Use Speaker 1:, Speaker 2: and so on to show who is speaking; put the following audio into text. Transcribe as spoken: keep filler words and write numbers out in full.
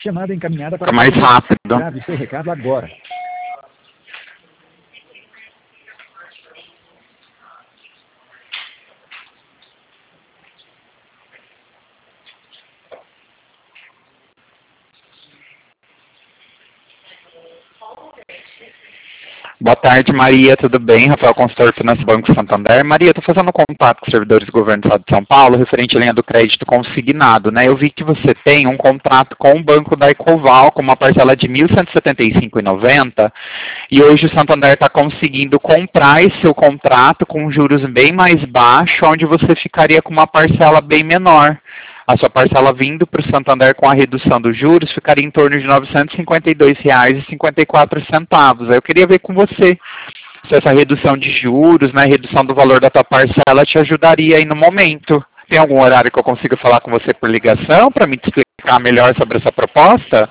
Speaker 1: Chamada encaminhada para...
Speaker 2: Fica mais rápido.
Speaker 1: Grave seu recado agora.
Speaker 2: Boa tarde, Maria, tudo bem? Rafael, consultor Finanças Banco Santander. Maria, estou fazendo contato com os servidores do governo do estado de São Paulo, referente à linha do crédito consignado, né? Eu vi que você tem um contrato com o banco da Ecoval, com uma parcela de mil cento e setenta e cinco reais e noventa centavos, e hoje o Santander está conseguindo comprar esse seu contrato com juros bem mais baixos, onde você ficaria com uma parcela bem menor. A sua parcela vindo para o Santander com a redução dos juros ficaria em torno de novecentos e cinquenta e dois reais e cinquenta e quatro centavos. Eu queria ver com você se essa redução de juros, né, redução do valor da tua parcela te ajudaria aí no momento. Tem algum horário que eu consiga falar com você por ligação para me explicar melhor sobre essa proposta?